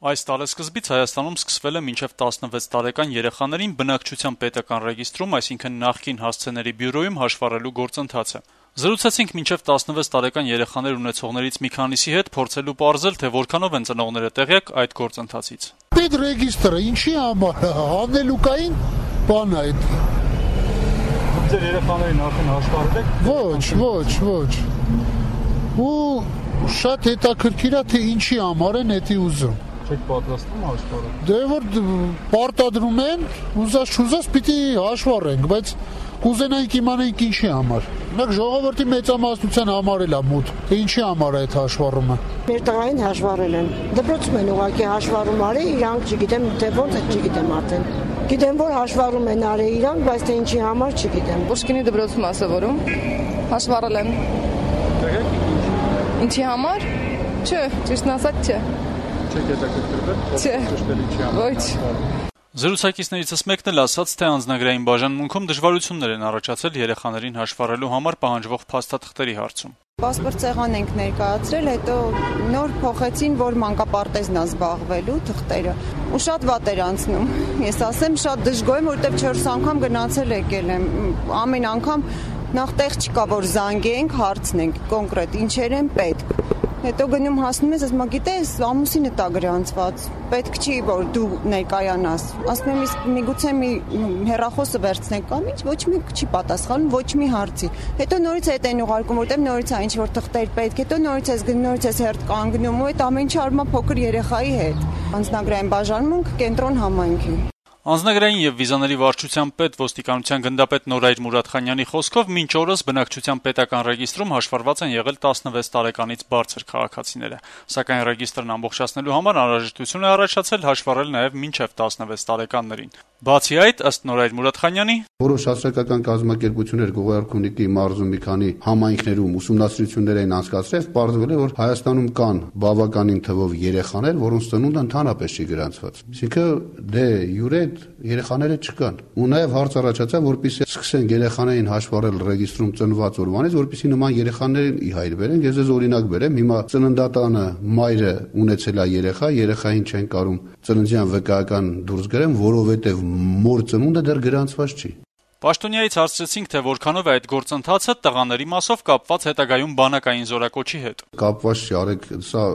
Այս տարեսկզբից Հայաստանում սկսվել է մինչև 16 տարեկան երեխաներին բնակչության պետական ռեգիստրում, այսինքն նախկին հասցեների բյուրոյում հաշվառելու գործընթացը։ Զրուցեցինք մինչև 16 տարեկան երեխաներ ունեցողներից մի քանիսի հետ, փորձելու պարզել, թե որքանով են ծնողները տեղյակ այդ գործընթացից։ Պետ ռեգիստրը ինչի համար հանելուկային բան է այդ։ Ձեր երեխաներին արդեն հաշվառել եք։ Ոչ։ Ու շատ հետաքրքիր է, թե ինչի համար են դա ուզում։ Չեք պատրաստվում հաշվառել։ Դե որ պարտադրում են, ուզած պիտի հաշվառենք, բայց կուզենայինք իմանանք ինչի համար։ Մենք ժողովրդի մեծամասնության համար էլ է մութ, թե ինչի համար է այդ հաշվառումը։ Մեր տղային հաշվառել են։ Դպրոցում են ուղղակի հաշվառում արել, իրանք չգիտեմ, թե ոնց է, չգիտեմ արդեն։ Գիտեմ, որ հաշվառում են արել իրանք, բայց թե ինչի համար չգիտեմ։ Պուշկինի դպրոցում ասավորում հաշվառել են։ Ինչի համար? Չէ, ճիշտն ասած չէ։ Չեք հետաքրքրվել։ Ոչ։ Զրուցակիցներիցս մեկն էլ ասաց, թե անձնագրային բաժանմունքում դժվարություններ են առաջացել երեխաներին հաշվառելու համար պահանջվող փաստաթղթերի հարցում։ Պասպորտ սեղան ենք ներկայացրել, հետո նոր փոխեցին, որ մանկապարտեզն է զբաղվելու թղթերը։ Ու շատ վատ էր անցնում։ Ես ասեմ, շատ դժգոհ եմ, որովհետև 4 անգամ գնացել եկել եմ։ Ամեն անգամ նախ տեղ չկա, որ զանգենք, հարցնենք կոնկրետ ինչեր են պետք։ Հետո գնում հասնում ես, ասում գիտես, ամուսինը տա գրանցված, պետք չի, որ դու ներկայանաս։ Ասում եմ, իսկ միգուցե մի հեռախոսը վերցնենք կամ ինչ, ոչ մի չի պատասխանում, ոչ մի հարցի։ Հետո նորից հետ են ուղարկում, որտեղ նորից է ինչ-որ թղթեր պետք, հետո նորից ես գնում, նորից ես հերթ կանգնում, ու այդ ամեն ինչ արվում է փոքր երեխայի հետ։ Անձնագրային բաժանմունք կենտրոն համայնքի։ Անձնագրային եւ վիզաների վարչության պետ ոստիկանության գնդապետ Նորայր Մուրադխանյանի խոսքով մինչ օրս բնակչության պետական ռեգիստրում հաշվառված են եղել 16 տարեկանից բարձր քաղաքացիները, սակայն ռեգիստրն ամբողջացնելու համար անհրաժեշտություն է առաջացել հաշվառել նաեւ մինչեւ 16 տարեկաններին։ Բացի այդ, ըստ Նորայր Մուրադխանյանի, որոշ հասարակական կազմակերպություններ Գողարքունիքի մարզում մի քանի համայնքներում ուսումնասիրություններ են անցկացրել, պարզվել է, որ Հայաստանում կան բավականին թվով երեխաներ, որոնց ծնունդը ընդհանրապես չի գրանցված։ Այսինքն դե յուրե երեխաները չկան։ Ու նաև հարց առաջացավ, որպեսզի սկսեն երեխաներին հաշվառել ռեգիստրում ծնված օրվանից, որպեսզի նման երեխաներին ի հայր բերեն։ Ես ձեզ օրինակ բերեմ, հիմա ծննդատանը մայրը ունեցել է երեխային չեն կարում ծննդյան վկայական դուրս գրեն, որովհետև մոր ծնունդը դեռ գրանցված չի։ Պաշտոնյայից հարցրեցինք, թե որքանով է այդ գործընթացը տղաների մասով կապված հետագայում բանակային զորակոչի հետ։ Կապված չի, արեք, սա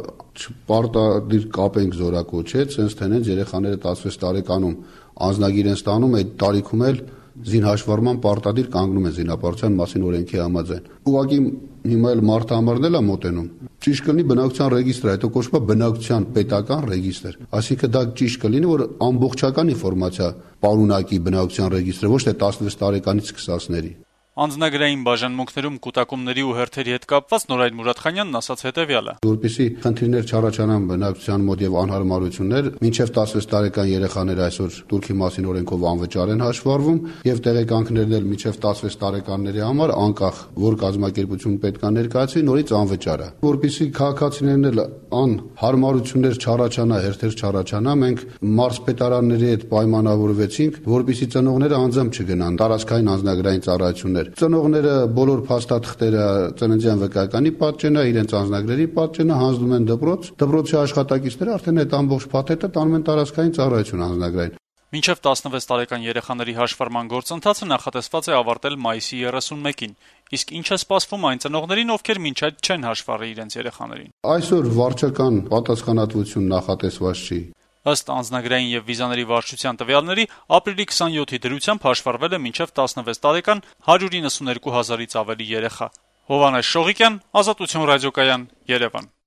պարտադիր կապենք զորակոչի հետ, sense թենենց երեխաները 16 տարեկանում անձնագիր են ստանում, այդ տարիքում էլ զինհաշվառման պարտադիր կանգնում են զինապարտության մասին օրենքի համաձայն։ Ուղղակի հիմա էլ մարտահամարն էլ է մոտենում։ Ճիշտ կլինի բնակչության ռեգիստրը, հետո կոչվում է բնակչության պետական ռեգիստր։ Այսինքն դա ճիշտ կլինի, որ ամբողջական ինֆորմացիա պարունակի բնակչության ռեգիստրը, ոչ թե 16 տարեկանից սկսածների։ Անձնագրային բաժանմունքներում կուտակումների ու հերթերի հետ կապված Նորայր Մուրադխանյանն ասաց հետևյալը. Որպեսզի խնդիրներ չառաջանան բնակչության մոտ եւ անհարմարություններ, մինչեւ 16 տարեկան երեխաները այսօր Թուրքի մասին օրենքով անվճար են հաշվառվում եւ տեղեկանքներն էլ մինչեւ 16 տարեկանների համար անկախ որ կազմակերպություն պետք է ներկայացվի, նորից անվճար է։ Որպեսզի քաղաքացիներն էլ անհարմարություններ չառաջանա, հերթեր չառաջանա, մենք մարզպետարանների հետ պայմանավորվեցինք, որպեսզի ծնողները անձամբ չգնան տարածքային անձնագրային ծառայություններ։ Ծնողները բոլոր փաստաթղթերը ծննդյան վկայականի պատճենն է, իրենց անձնագրերի պատճենը հանձնում են դպրոց։ Դպրոցի աշխատակիցները արդեն այդ ամբողջ փաթեթը տանում են տարածքային ծառայություն անձնագրային։ Մինչև 16 տարեկան երեխաների հաշվառման գործընթացը նախատեսված է ավարտել մայիսի 31-ին, իսկ ինչ է սպասվում այն ծնողներին, ովքեր մինչ այդ չեն հաշվառել իրենց երեխաներին։ Այսօր վարչական պատասխանատվություն նախատեսված չի։ Ըստ անձնագրային եւ վիզաների վարչության տվյալների, ապրիլի 27-ի դրությամբ հաշվառվել է մինչև 16 տարեկան 192 000-ից ավելի երեխա։ Հովհաննես Շողիկյան, Ազատություն ռադիոկայան, Երևան։